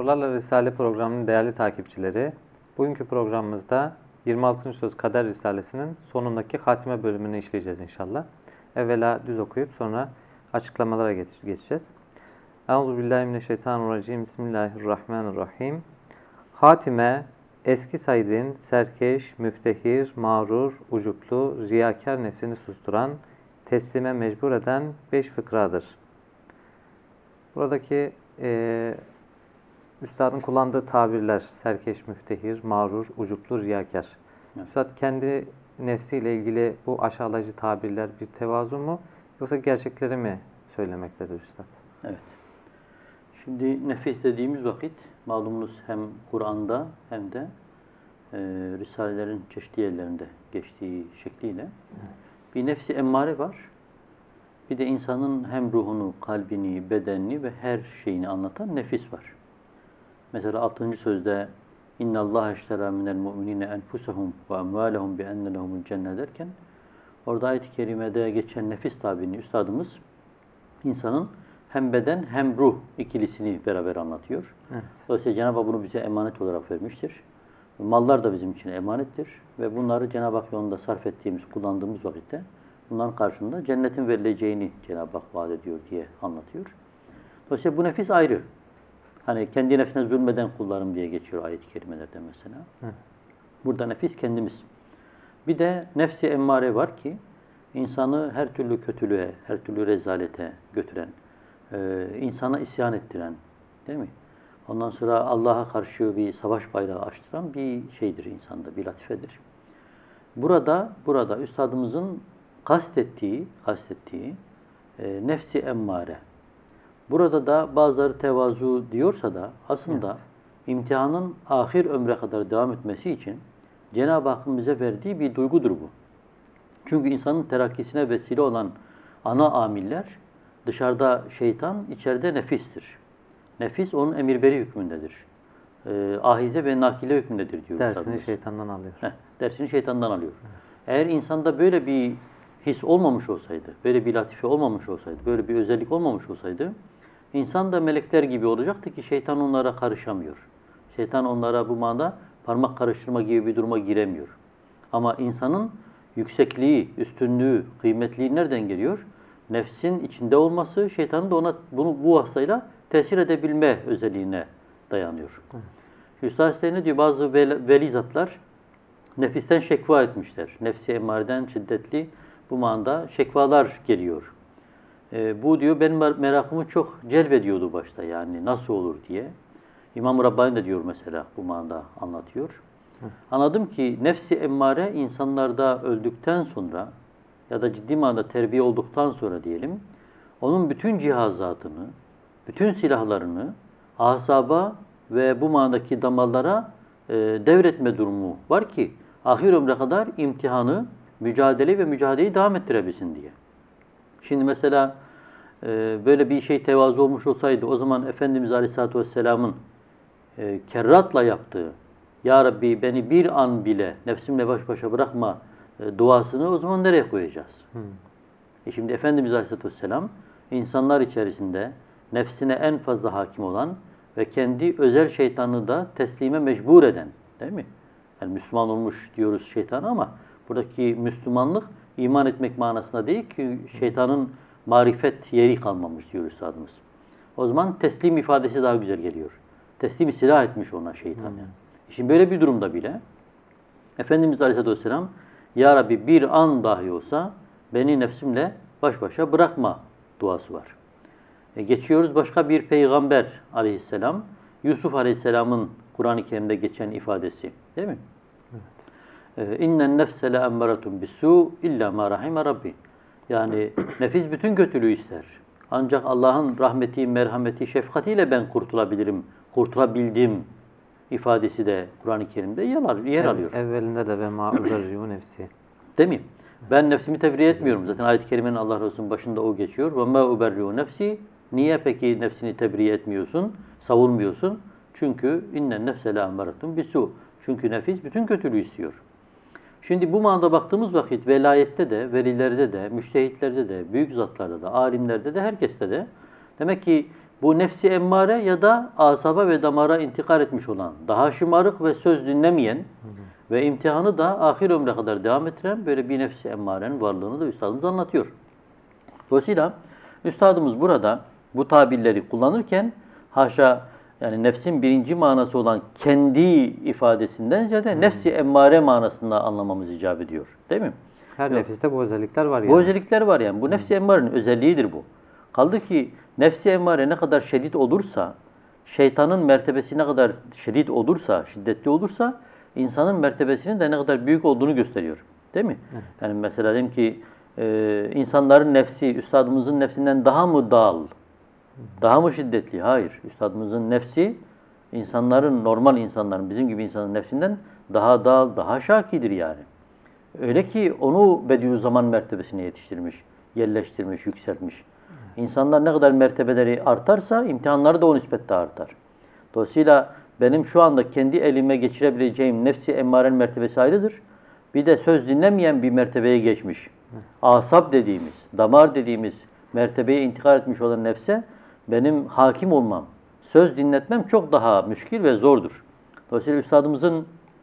Nurlarla Risale programının değerli takipçileri, bugünkü programımızda 26. Söz Kader Risalesi'nin sonundaki hatime bölümünü işleyeceğiz inşallah. Evvela düz okuyup sonra açıklamalara geçeceğiz. Euzubillahimineşşeytanirracim. Bismillahirrahmanirrahim. Hatime, eski saydığın serkeş, müftehir, mağrur, ucuplu, riyakar nefsini susturan, teslime mecbur eden 5 fıkradır. Buradaki Üstadın kullandığı tabirler serkeş, müftehir, mağrur, ucuplu, riyakar. Evet. Üstad kendi nefsiyle ilgili bu aşağılayıcı tabirler bir tevazu mu yoksa gerçekleri mi söylemektedir Üstad? Evet. Şimdi nefis dediğimiz vakit malumunuz hem Kur'an'da hem de Risalelerin çeşitli yerlerinde geçtiği şekliyle bir nefsi emmare var. Bir de insanın hem ruhunu, kalbini, bedenini ve her şeyini anlatan nefis var. Mesela 6. sözde اِنَّ اللّٰهَ اشْتَرَى مِنَ الْمُؤْمِنِينَ اَنْفُسَهُمْ وَاَمْوَالَهُمْ بِاَنَّ لَهُمُ الْجَنَّةِ derken orada ayet-i kerimede geçen nefis tabirini üstadımız insanın hem beden hem ruh ikilisini beraber anlatıyor. Evet. Dolayısıyla Cenab-ı Hak bunu bize emanet olarak vermiştir. Mallar da bizim için emanettir ve bunları Cenab-ı Hak yolunda sarf ettiğimiz, kullandığımız vakitte bunların karşılığında cennetin verileceğini Cenab-ı Hak vaat ediyor diye anlatıyor. Dolayısıyla bu nefis ayrı. Hani kendi nefsine zulmeden kullarım diye geçiyor ayet-i kerimelerde mesela. Hı. Burada nefis kendimiz. Bir de nefsi emmare var ki insanı her türlü kötülüğe, her türlü rezalete götüren, insana isyan ettiren, değil mi? Ondan sonra Allah'a karşı bir savaş bayrağı açtıran bir şeydir insanda, bir latifedir. Burada üstadımızın kastettiği nefsi emmare. Burada da bazıları tevazu diyorsa da aslında evet, imtihanın ahir ömre kadar devam etmesi için Cenab-ı Hakk'ın bize verdiği bir duygudur bu. Çünkü insanın terakkisine vesile olan ana amiller dışarıda şeytan, içeride nefistir. Nefis onun emirberi hükmündedir. Ahize ve nakile hükmündedir diyor. Dersini şeytandan alıyor. Dersini şeytandan alıyor. Evet. Eğer insanda böyle bir his olmamış olsaydı, böyle bir latife olmamış olsaydı, böyle bir özellik olmamış olsaydı, insan da melekler gibi olacaktı ki şeytan onlara karışamıyor. Şeytan onlara bu manada parmak karıştırma gibi bir duruma giremiyor. Ama insanın yüksekliği, üstünlüğü, kıymetliği nereden geliyor? Nefsin içinde olması, şeytanın da ona bu vasıtayla tesir edebilme özelliğine dayanıyor. Üstad ne diyor? Bazı veli zatlar nefisten şekva etmişler. Nefsi emmareden şiddetli bu manada şekvalar geliyor. Bu diyor benim merakımı çok celbediyordu başta, yani nasıl olur diye. İmam-ı Rabbani de diyor mesela bu manada anlatıyor. Anladım ki nefsi emmare insanlarda öldükten sonra ya da ciddi manada terbiye olduktan sonra diyelim, onun bütün cihazatını, bütün silahlarını asaba ve bu manadaki damarlara devretme durumu var ki ahir ömre kadar imtihanı, mücadeleyi devam ettirebilsin diye. Şimdi mesela böyle bir şey tevazu olmuş olsaydı o zaman Efendimiz Aleyhisselatü Vesselam'ın kerratla yaptığı Ya Rabbi beni bir an bile nefsimle baş başa bırakma duasını o zaman nereye koyacağız? Şimdi Efendimiz Aleyhisselatü Vesselam insanlar içerisinde nefsine en fazla hakim olan ve kendi özel şeytanını da teslime mecbur eden, değil mi? Yani Müslüman olmuş diyoruz şeytana ama buradaki Müslümanlık iman etmek manasında değil ki şeytanın marifet yeri kalmamış diyor üstadımız. O zaman teslim ifadesi daha güzel geliyor. Teslimi silah etmiş ona şeytan yani. Şimdi böyle bir durumda bile Efendimiz Aleyhisselatü Vesselam Ya Rabbi bir an dahi olsa beni nefsimle baş başa bırakma duası var. Geçiyoruz başka bir peygamber aleyhisselam. Yusuf Aleyhisselam'ın Kur'an-ı Kerim'de geçen ifadesi. Değil mi? Evet. İnnen nefse le emmaratun bis-su illa ma rahime rabbi. Yani nefis bütün kötülüğü ister. Ancak Allah'ın rahmeti, merhameti, şefkatiyle ben kurtulabildim ifadesi de Kur'an-ı Kerim'de yer alıyor. Evvelinde de ve ma uberri'u nefsi. Değil mi? Ben nefsimi tebriğ etmiyorum. Zaten ayet-i kerimenin Allah Resulü'nün başında o geçiyor. Ve ma uberri'u nefsi. Niye peki nefsini tebriğ etmiyorsun, savunmuyorsun? Çünkü innen nefse le emmaratun bis-su. Çünkü nefis bütün kötülüğü istiyor. Şimdi bu manada baktığımız vakit velayette de, velilerde de, müştehitlerde de, büyük zatlarda da, alimlerde de, herkeste de demek ki bu nefsi emmare ya da asaba ve damara intikal etmiş olan, daha şımarık ve söz dinlemeyen ve imtihanı da ahir ömre kadar devam ettiren böyle bir nefsi emmarenin varlığını da üstadımız anlatıyor. Dolayısıyla üstadımız burada bu tabirleri kullanırken haşa yani nefsin birinci manası olan kendi ifadesinden ziyade nefsi emmare manasında anlamamız icap ediyor. Değil mi? Her nefiste bu özellikler var yani. Bu özellikler var yani. Bu nefsi emmarenin özelliğidir bu. Kaldı ki nefsi emmare ne kadar şiddet olursa, şeytanın mertebesi ne kadar şiddet olursa, şiddetli olursa insanın mertebesinin de ne kadar büyük olduğunu gösteriyor. Değil mi? Evet. Yani mesela diyelim ki insanların nefsi, üstadımızın nefsinden daha mı dağıl? Daha mı şiddetli? Hayır. Üstadımızın nefsi insanların, normal insanların, bizim gibi insanın nefsinden daha dağıl, daha şakidir yani. Öyle ki onu Bediüzzaman mertebesine yetiştirmiş, yerleştirmiş, yükseltmiş. İnsanlar ne kadar mertebeleri artarsa imtihanları da o nispette artar. Dolayısıyla benim şu anda kendi elime geçirebileceğim nefsi emmaren mertebesi ayrıdır. Bir de söz dinlemeyen bir mertebeye geçmiş. Asap dediğimiz, damar dediğimiz mertebeye intikal etmiş olan nefse benim hakim olmam, söz dinletmem çok daha müşkil ve zordur. Dolayısıyla üstadımızın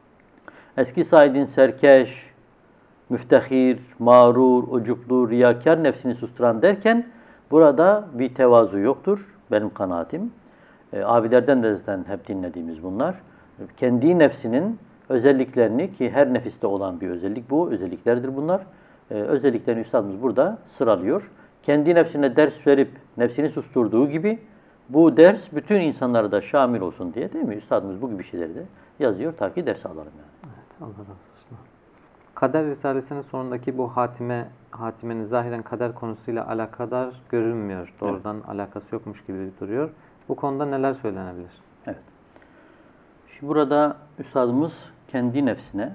eski Said'in serkeş, müftehir, mağrur, ucuplu, riyakar nefsini susturan derken burada bir tevazu yoktur. Benim kanaatim. Abilerden de zaten hep dinlediğimiz bunlar. Kendi nefsinin özelliklerini ki her nefiste olan bir özellik bu. Özelliklerdir bunlar. Özelliklerini üstadımız burada sıralıyor. Kendi nefsine ders verip nefsini susturduğu gibi bu ders bütün insanlara da şamil olsun diye değil mi? Üstadımız bu gibi şeyleri de yazıyor ta ki ders alalım yani. Evet, Allah razı olsun. Kader Risalesi'nin sonundaki bu hatimenin zahiren kader konusuyla alakadar görünmüyor. Doğrudan alakası yokmuş gibi duruyor. Bu konuda neler söylenebilir? Evet. Şimdi burada üstadımız kendi nefsine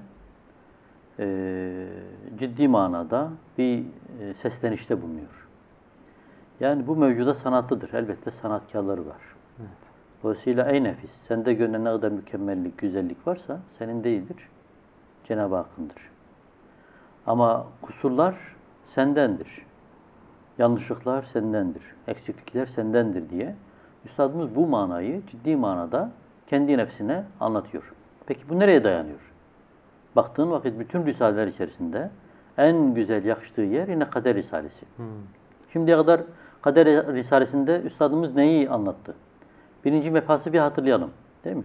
ciddi manada bir seslenişte bulunuyor. Yani bu mevcuda sanatlıdır. Elbette sanatkarları var. Evet. Dolayısıyla ey nefis, sende gönlüne ne kadar mükemmellik, güzellik varsa senin değildir. Cenab-ı Hakk'ındır. Ama kusurlar sendendir. Yanlışlıklar sendendir. Eksiklikler sendendir diye üstadımız bu manayı ciddi manada kendi nefsine anlatıyor. Peki bu nereye dayanıyor? Baktığın vakit bütün risaleler içerisinde en güzel yakıştığı yer yine Kader Risalesi. Şimdiye kadar Kader Risalesi'nde üstadımız neyi anlattı? Birinci mebhası bir hatırlayalım. Değil mi?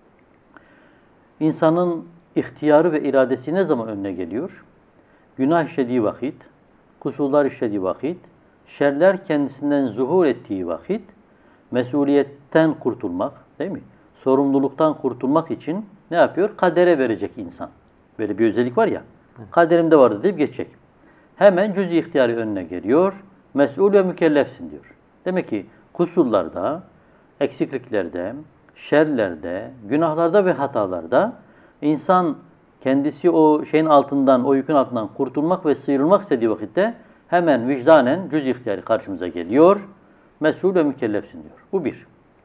İnsanın ihtiyarı ve iradesi ne zaman önüne geliyor? Günah işlediği vakit, kusurlar işlediği vakit, şerler kendisinden zuhur ettiği vakit, mesuliyetten kurtulmak, değil mi? Sorumluluktan kurtulmak için ne yapıyor? Kadere verecek insan. Böyle bir özellik var ya, kaderimde vardı deyip geçecek. Hemen cüz-i ihtiyarı önüne geliyor, mesul ve mükellefsin diyor. Demek ki kusurlarda, eksikliklerde, şerlerde, günahlarda ve hatalarda insan kendisi o şeyin altından, o yükün altından kurtulmak ve sıyrılmak istediği vakitte hemen vicdanen cüz-i ihtiyarı karşımıza geliyor. Mesul ve mükellefsin diyor. Bu bir.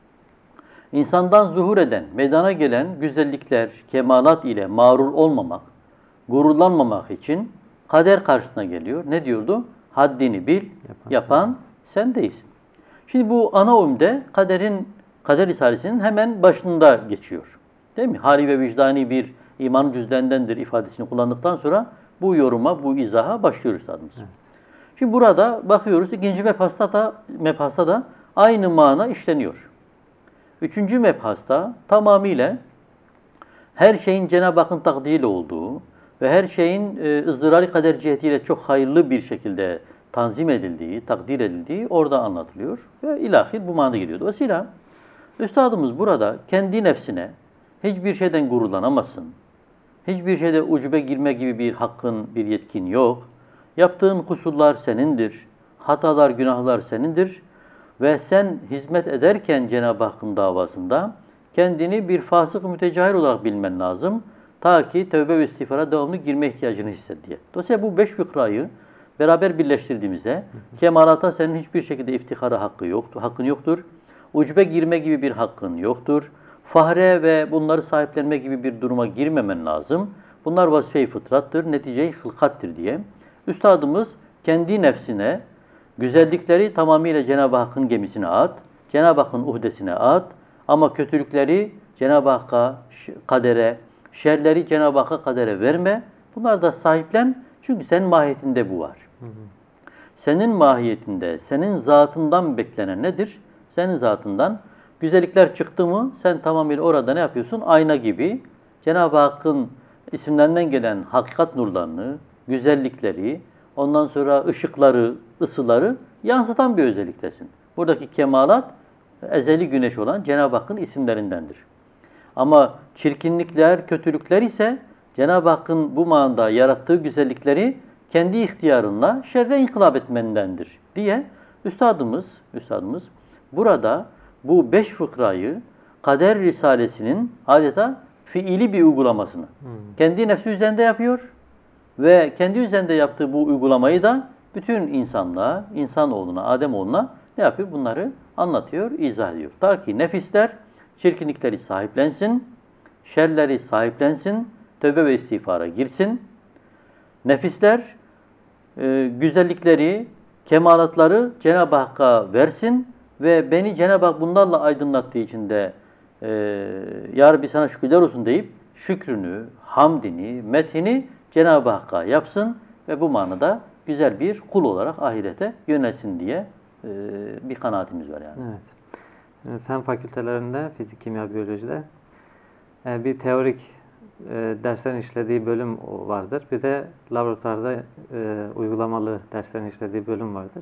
İnsandan zuhur eden, meydana gelen güzellikler, kemalat ile mağrur olmamak, gururlanmamak için kader karşısına geliyor. Ne diyordu? Haddini bil, yapan sen değilsin. Şimdi bu ana umde Kader Risalesi'nin hemen başında geçiyor. Değil mi? Hali ve vicdani bir iman cüzdendendir ifadesini kullandıktan sonra bu yoruma, bu izaha başlıyoruz üstadımız. Evet. Şimdi burada bakıyoruz ikinci mebhasta da aynı mana işleniyor. Üçüncü mebhasta tamamıyla her şeyin Cenab-ı Hakk'ın takdiriyle olduğu ve her şeyin ızdırari kader cihetiyle çok hayırlı bir şekilde tanzim edildiği, takdir edildiği orada anlatılıyor. Ve ilahir bu manada geliyor. Dolayısıyla üstadımız burada kendi nefsine hiçbir şeyden gururlanamazsın. Hiçbir şeyde ucube girme gibi bir hakkın, bir yetkin yok. Yaptığın kusurlar senindir. Hatalar, günahlar senindir. Ve sen hizmet ederken Cenab-ı Hakk'ın davasında kendini bir fasık mütecahil olarak bilmen lazım. Ta ki tövbe ve istiğfara devamlı girme ihtiyacını hisset diye. Dolayısıyla bu 5 fıkrayı beraber birleştirdiğimizde kemalata senin hiçbir şekilde iftihara hakkın yoktur. Ucube girme gibi bir hakkın yoktur. Fahre ve bunları sahiplenme gibi bir duruma girmemen lazım. Bunlar vazife-i fıtrattır, netice-i hılkattır diye. Üstadımız kendi nefsine güzellikleri tamamıyla Cenab-ı Hakk'ın gemisine at. Cenab-ı Hakk'ın uhdesine at. Ama kötülükleri Cenab-ı Hakk'a, kadere, şerleri Cenab-ı Hakk'a, kadere verme. Bunlar da sahiplen. Çünkü senin mahiyetinde bu var. Senin mahiyetinde, senin zatından beklenen nedir? Senin zatından güzellikler çıktı mı sen tamamıyla orada ne yapıyorsun? Ayna gibi Cenab-ı Hakk'ın isimlerinden gelen hakikat nurlarını, güzellikleri, ondan sonra ışıkları, ısıları yansıtan bir özelliktesin. Buradaki kemalat ezeli güneş olan Cenab-ı Hakk'ın isimlerindendir. Ama çirkinlikler, kötülükler ise Cenab-ı Hakk'ın bu manada yarattığı güzellikleri kendi ihtiyarınla şerre inkılap etmendendir diye üstadımız burada bu 5 fıkrayı Kader Risalesi'nin adeta fiili bir uygulamasını kendi nefsi üzerinde yapıyor ve kendi üzerinde yaptığı bu uygulamayı da bütün insanlığa, insanoğluna, Ademoğluna ne yapıyor? Bunları anlatıyor, izah ediyor. Ta ki nefisler çirkinlikleri sahiplensin, şerleri sahiplensin, tövbe ve istiğfara girsin. Nefisler güzellikleri, kemalatları Cenab-ı Hakk'a versin ve beni Cenab-ı Hak bunlarla aydınlattığı için de Ya Rabbi sana şükürler olsun deyip şükrünü, hamdini, methini Cenab-ı Hakk'a yapsın ve bu manada güzel bir kul olarak ahirete yönelsin diye bir kanaatimiz var yani. Evet. Fen fakültelerinde, fizik, kimya, biyolojide bir teorik derslerin işlediği bölüm vardır. Bir de laboratuvarda uygulamalı derslerin işlediği bölüm vardır.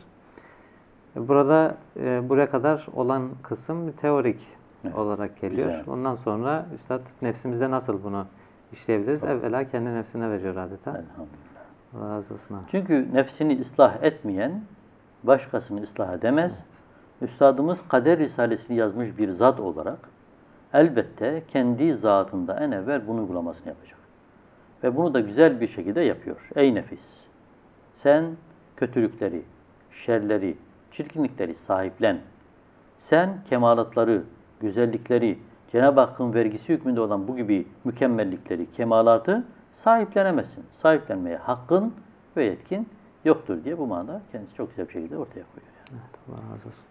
Burada buraya kadar olan kısım bir teorik olarak geliyor. Güzel. Ondan sonra üstad nefsimizde nasıl bunu işleyebiliriz? Tabii. Evvela kendi nefsine veriyor adeta. Elhamdülillah. Allah razı olsun. Çünkü nefsini ıslah etmeyen başkasını ıslah edemez. Evet. Üstadımız Kader Risalesini yazmış bir zat olarak elbette kendi zatında en evvel bunun uygulamasını yapacak. Ve bunu da güzel bir şekilde yapıyor. Ey nefis! Sen kötülükleri, şerleri, çirkinlikleri sahiplen. Sen kemalatları, güzellikleri, Cenab-ı Hakk'ın vergisi hükmünde olan bu gibi mükemmellikleri, kemalatı sahiplenemezsin. Sahiplenmeye hakkın ve yetkin yoktur diye bu manada kendisi çok güzel bir şekilde ortaya koyuyor. Yani. Evet, Allah razı olsun.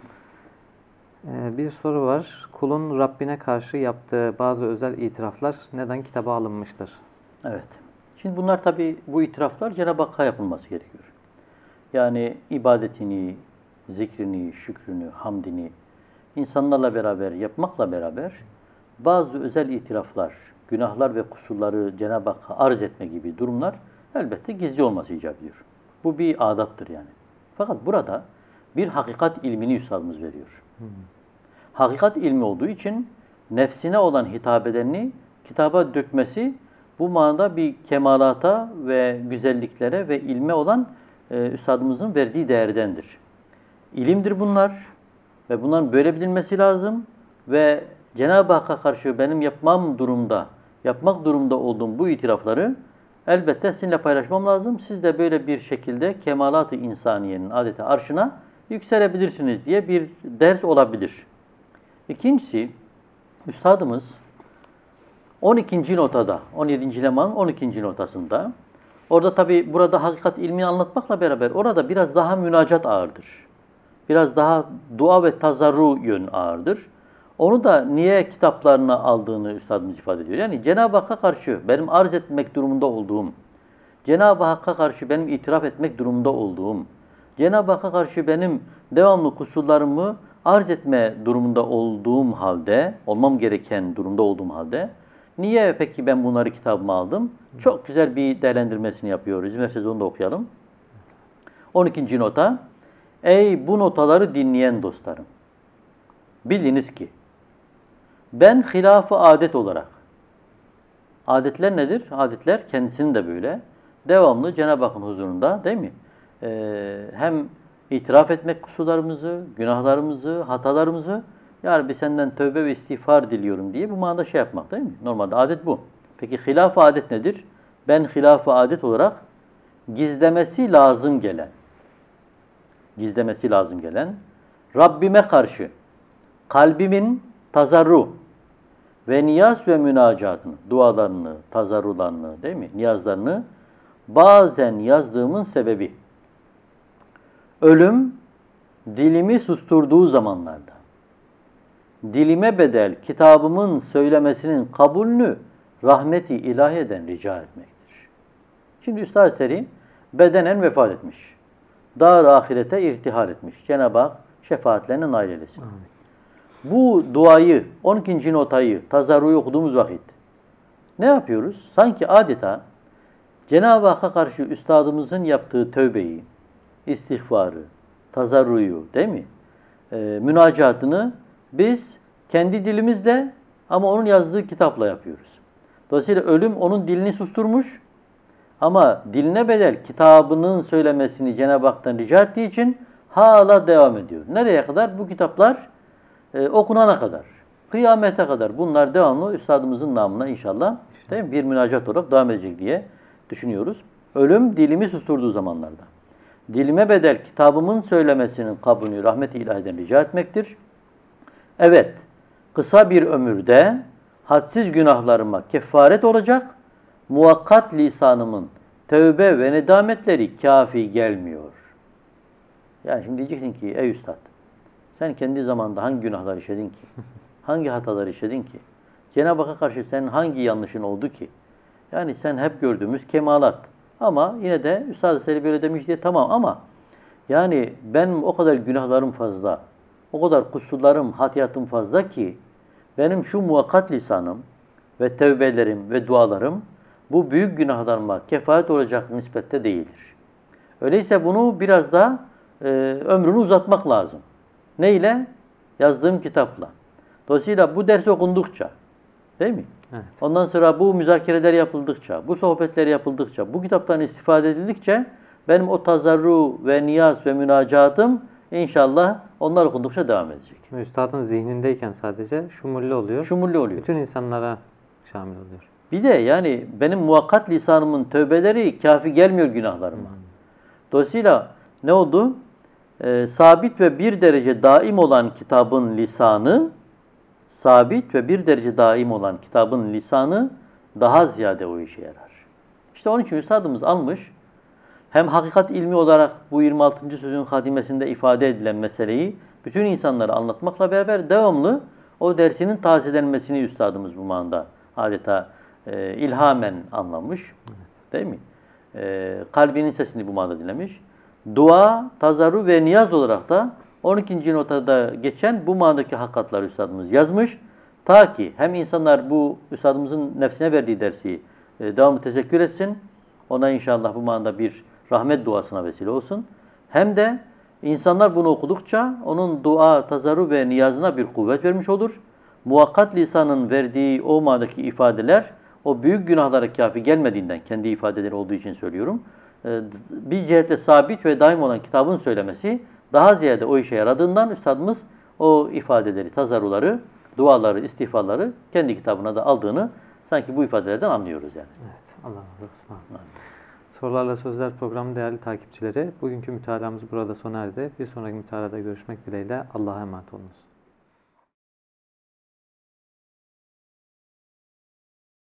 Bir soru var. Kulun Rabbine karşı yaptığı bazı özel itiraflar neden kitaba alınmıştır? Evet. Şimdi bunlar tabii bu itiraflar Cenab-ı Hakk'a yapılması gerekiyor. Yani ibadetini, zikrini, şükrünü, hamdini insanlarla beraber yapmakla beraber bazı özel itiraflar, günahlar ve kusurları Cenab-ı Hakk'a arz etme gibi durumlar elbette gizli olması icap ediyor. Bu bir adaptır yani. Fakat burada bir hakikat ilmini üstadımız veriyor. Hakikat ilmi olduğu için nefsine olan hitap edenini kitaba dökmesi bu manada bir kemalata ve güzelliklere ve ilme olan üstadımızın verdiği değerdendir. İlimdir bunlar ve bunların böyle bilinmesi lazım ve Cenab-ı Hakk'a karşı benim yapmak durumda olduğum bu itirafları elbette sizinle paylaşmam lazım. Siz de böyle bir şekilde kemalat-ı insaniyenin adeta arşına yükselebilirsiniz diye bir ders olabilir. İkincisi, üstadımız 12. notada, 17. lemanın 12. notasında, orada tabi burada hakikat ilmini anlatmakla beraber orada biraz daha münacat ağırdır. Biraz daha dua ve tazarru yön ağırdır. Onu da niye kitaplarına aldığını üstadımız ifade ediyor. Yani Cenab-ı Hakk'a karşı benim arz etmek durumunda olduğum, Cenab-ı Hakk'a karşı benim itiraf etmek durumunda olduğum, Cenab-ı Hakk'a karşı benim devamlı kusurlarımı arz etme durumunda olduğum halde, olmam gereken durumda olduğum halde, niye peki ben bunları kitabıma aldım? Çok güzel bir değerlendirmesini yapıyoruz. İzin onu da okuyalım. 12. nota. Ey bu notaları dinleyen dostlarım! Biliniz ki, ben hilaf-ı adet olarak, adetler nedir? Adetler kendisinin de böyle, devamlı Cenab-ı Hakk'ın huzurunda değil mi? Hem itiraf etmek kusurlarımızı, günahlarımızı, hatalarımızı, Ya Rabbi senden tövbe ve istiğfar diliyorum diye bu manada şey yapmak değil mi? Normalde adet bu. Peki hilaf-ı adet nedir? Ben hilaf-ı adet olarak gizlemesi lazım gelen, Rabbime karşı kalbimin tazarru ve niyaz ve münacatını, dualarını, tazarrularını değil mi? Niyazlarını bazen yazdığımın sebebi ölüm dilimi susturduğu zamanlarda. dilime bedel kitabımın söylemesinin kabulünü rahmeti ilahiyeden rica etmektir. Şimdi Üstad Selim bedenen vefat etmiş. Dar ahirete irtihal etmiş. Cenab-ı Hak şefaatlerine nail eylesin. Bu duayı, 12. notayı, tazarruyu okuduğumuz vakit ne yapıyoruz? Sanki adeta Cenab-ı Hakk'a karşı üstadımızın yaptığı tövbeyi, istiğfarı, tazarruyu, değil mi? Münacatını biz kendi dilimizle ama onun yazdığı kitapla yapıyoruz. Dolayısıyla ölüm onun dilini susturmuş ama diline bedel kitabının söylemesini Cenab-ı Hak'tan rica ettiği için hala devam ediyor. Nereye kadar? Bu kitaplar okunana kadar, kıyamete kadar bunlar devamlı üstadımızın namına inşallah değil mi? Bir münacat olarak devam edecek diye düşünüyoruz. Ölüm dilimi susturduğu zamanlarda. Dilime bedel kitabımın söylemesinin kabulünü rahmet-i ilahiden rica etmektir. Evet, kısa bir ömürde hadsiz günahlarıma kefaret olacak, muvakkat lisanımın tövbe ve nedametleri kafi gelmiyor. Yani şimdi diyeceksin ki ey üstad, sen kendi zamanında hangi günahlar işledin ki? Hangi hatalar işledin ki? Cenab-ı Hakk'a karşı senin hangi yanlışın oldu ki? Yani sen hep gördüğümüz kemalat. Ama yine de Üstad-ı Selim böyle demiş diye tamam ama yani benim o kadar günahlarım fazla, o kadar kusurlarım, hatiyatım fazla ki benim şu muvakkat lisanım ve tevbelerim ve dualarım bu büyük günahlarıma kefaret olacak nispette değildir. Öyleyse bunu biraz da ömrünü uzatmak lazım. Neyle? Yazdığım kitapla. Dolayısıyla bu ders okundukça, değil mi? Evet. Ondan sonra bu müzakereler yapıldıkça, bu sohbetler yapıldıkça, bu kitaptan istifade edildikçe benim o tazarru ve niyaz ve münacatım inşallah onlar okundukça devam edecek. Üstadın zihnindeyken sadece şumulli oluyor. Şumulli oluyor. Bütün insanlara şamil oluyor. Bir de yani benim muvakkat lisanımın tövbeleri kafi gelmiyor günahlarıma. Dolayısıyla ne oldu? Sabit ve bir derece daim olan kitabın lisanı, sabit ve bir derece daim olan kitabın lisanı daha ziyade o işe yarar. İşte onun için üstadımız almış, hem hakikat ilmi olarak bu 26. sözün hatimesinde ifade edilen meseleyi bütün insanlara anlatmakla beraber devamlı o dersinin tazelenmesini üstadımız bu manada adeta ilhamen anlamış. Değil mi? Kalbinin sesini bu manada dinlemiş. Dua, tazarru ve niyaz olarak da 12. notada geçen bu manadaki hakikatları üstadımız yazmış. Ta ki hem insanlar bu üstadımızın nefsine verdiği dersi devamlı teşekkür etsin. Ona inşallah bu manada bir rahmet duasına vesile olsun. Hem de insanlar bunu okudukça onun dua, tazarru ve niyazına bir kuvvet vermiş olur. Muvakkat lisanın verdiği o manadaki ifadeler o büyük günahlara kafi gelmediğinden kendi ifadeleri olduğu için söylüyorum. Bir cihette sabit ve daim olan kitabın söylemesi daha ziyade o işe yaradığından üstadımız o ifadeleri, tazarruları, duaları, istiğfarları kendi kitabına da aldığını sanki bu ifadelerden anlıyoruz yani. Evet, Allah razı olsun. Sorularla Sözler programı değerli takipçileri, bugünkü mütalamız burada sona erdi. Bir sonraki mütalada görüşmek dileğiyle Allah'a emanet olunuz.